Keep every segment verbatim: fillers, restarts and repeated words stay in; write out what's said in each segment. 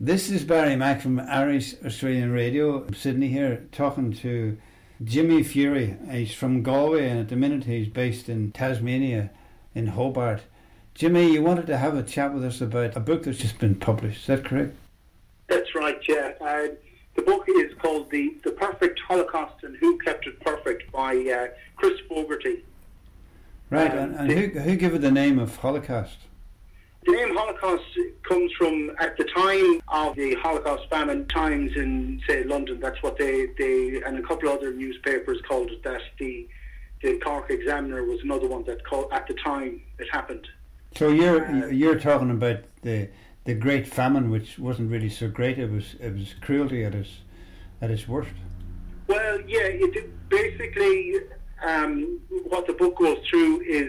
This is Barry Mack from Irish Australian Radio, Sydney here, talking to Jimmy Fury. He's from Galway and at the minute he's based in Tasmania, in Hobart. Jimmy, you wanted to have a chat with us about a book that's just been published, is that correct? That's right, yeah. Uh, the book is called The The Perfect Holocaust and Who Kept It Perfect by uh, Chris Fogarty. Right, um, and, and the, who, who gave it the name of Holocaust? The name Holocaust comes from, at the time of the Holocaust famine times in, say, London. That's what they, they and a couple of other newspapers called it that. The the Cork Examiner was another one that called, at the time it happened. So you're uh, you're talking about the the Great Famine, which wasn't really so great. It was it was cruelty at its at its worst. Well, yeah, it basically um, what the book goes through is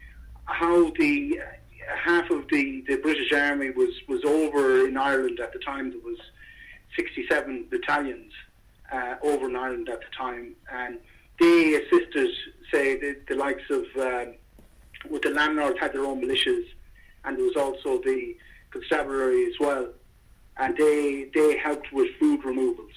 how the half of the, the British Army was, was over in Ireland at the time. There was sixty-seven battalions uh, over in Ireland at the time, and they assisted, say, the, the likes of, um, with the landlords had their own militias, and there was also the constabulary as well, and they they helped with food removals.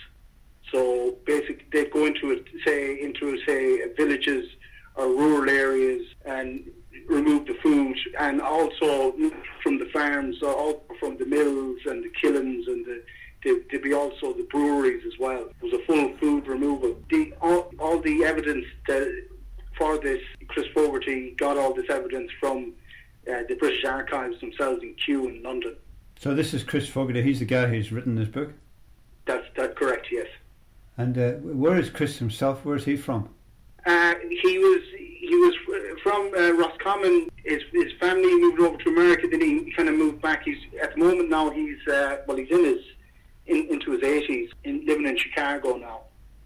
So basically, they'd go into it, say, into say villages or rural areas and remove the food, and also from the farms, or from the mills and the kilns, and the, the, there'd be also the breweries as well. It was a full food removal. The all, all the evidence that for this, Chris Fogarty got all this evidence from uh, the British Archives themselves in Kew in London. So this is Chris Fogarty. He's the guy who's written this book. That's that's correct. Yes. And uh, where is Chris himself? Where is he from? Uh, he was he was from uh, Roscommon. His his family moved over to America. Then he, he kind of moved back. He's at the moment now. He's uh, well. He's in his in, into his eighties, in, living in Chicago now.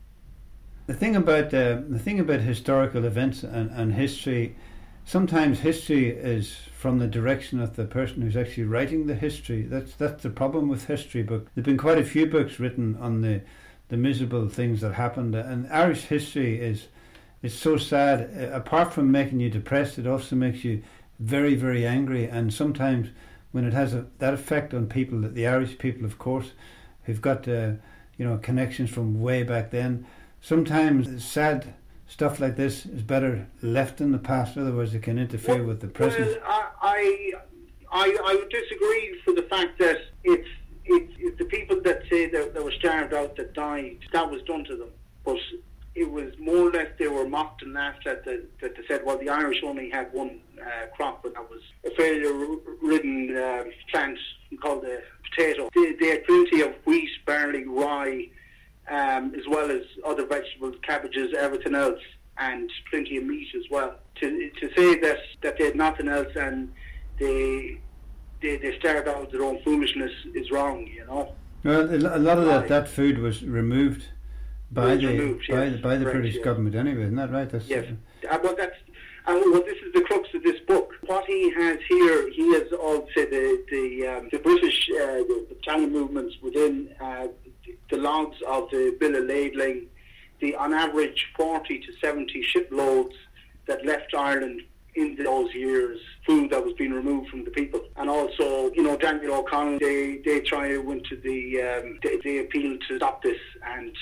The thing about uh, the thing about historical events and, and history, sometimes history is from the direction of the person who's actually writing the history. That's that's the problem with history book. There've been quite a few books written on the the miserable things that happened, and Irish history is. It's so sad. Uh, apart from making you depressed, it also makes you very, very angry. And sometimes, when it has a, that effect on people, that the Irish people, of course, who've got uh, you know connections from way back then, sometimes sad stuff like this is better left in the past. Otherwise, it can interfere well, with the present. Well, I, I, I would disagree for the fact that it's it's, it's the people that say that, that were starved out, that died, that was done to them, but it was more or less they were mocked and laughed at, the, that they said, well, the Irish only had one uh, crop, and that was a failure-ridden uh, plant called the potato. They, they had plenty of wheat, barley, rye, um, as well as other vegetables, cabbages, everything else, and plenty of meat as well. To to say that, that they had nothing else and they, they they starved out of their own foolishness is wrong, you know. Well, a lot of that, that food was removed by the removed, by, yes, the, by the correct, British yes. government anyway, isn't that right? That's yes. Uh, well, that's uh, well, this is the crux of this book. What he has here, he has also the the um, the British uh, the, the battalion movements within uh, the logs of the bill of ladling, the on average forty to seventy shiploads that left Ireland in those years, food that was being removed from the people. And also, you know, Daniel O'Connell, they they try to went to the um, they, they appealed to stop this, and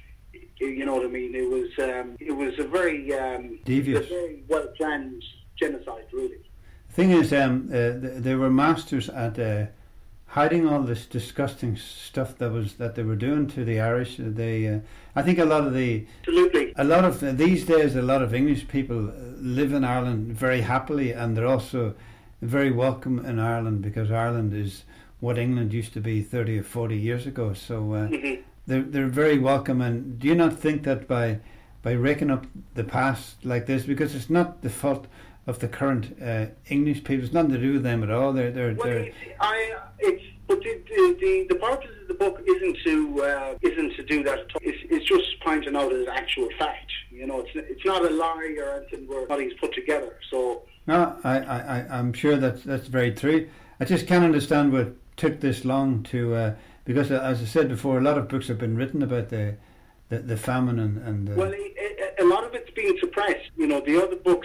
you know what I mean. It was um, it was a very um, devious, a very well planned genocide, really. The thing is, um, uh, they were masters at uh, hiding all this disgusting stuff that was that they were doing to the Irish. They, uh, I think, a lot of the absolutely a lot of these days, a lot of English people live in Ireland very happily, and they're also very welcome in Ireland because Ireland is what England used to be thirty or forty years ago. So. Uh, mm-hmm. They're they're very welcome, and do you not think that by by raking up the past like this, because it's not the fault of the current uh, English people, it's nothing to do with them at all. They're they're. Well, they're it's, I it's but the the, the, the purpose of the book isn't to uh, isn't to do that at all. It's, it's just pointing out as actual fact. You know, it's it's not a lie or anything where nothing's put together. So no, I I I'm sure that that's very true. I just can't understand what took this long to. Uh, Because, uh, as I said before, a lot of books have been written about the the, the famine and... and uh, well, a, a lot of it's being suppressed. You know, the other books,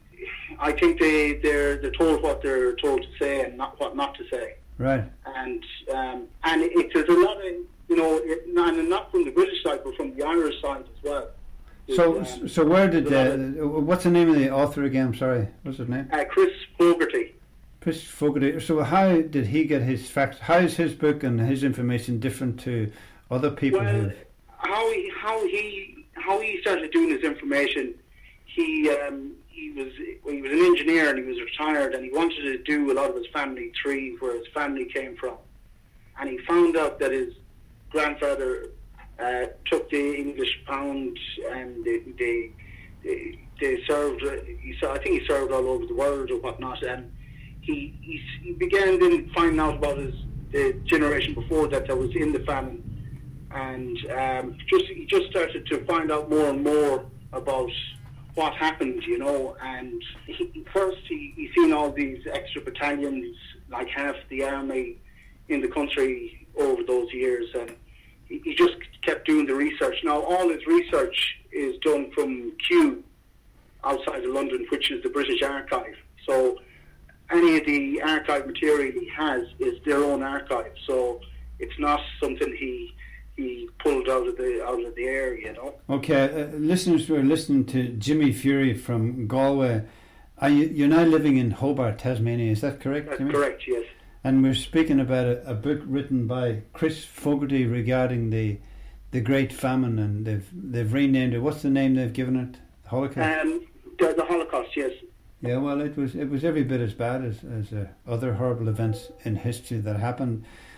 I think they, they're, they're told what they're told to say and not what not to say. Right. And um, and it's So, um, so where did a uh, what's the name of the author again? I'm sorry, what's his name? uh, Chris Fogarty. Chris Fogarty. So, how did he get his facts? How is his book and his information different to other people? Well, who've how he how he how he started doing his information. He um, he was well, he was an engineer and he was retired, and he wanted to do a lot of his family tree where his family came from, and he found out that his grandfather uh, took the English pound and they they they, they served. Uh, he saw, I think he served all over the world or whatnot, and he he, he began then finding out about his the generation before that that was in the famine, and um, just he just started to find out more and more about what happened, you know. And he, first he, he seen all these extra battalions, like half the army in the country over those years, and he, he just kept doing the research. Now all his research is done from Kew outside of London, which is the British Archive. So any of the archive material he has is their own archive, so it's not something he he pulled out of the out of the air, you know. Okay, uh, listeners, we're listening to Jimmy Fury from Galway. Are you, you're now living in Hobart, Tasmania, is that correct, That's Jimmy? correct, yes. And we're speaking about a, a book written by Chris Fogarty regarding the the Great Famine, and they've they've renamed it. What's the name they've given it? Holocaust? Um, the, the Holocaust, yes. Yeah, well, it was it was every bit as bad as, as uh, other horrible events in history that happened.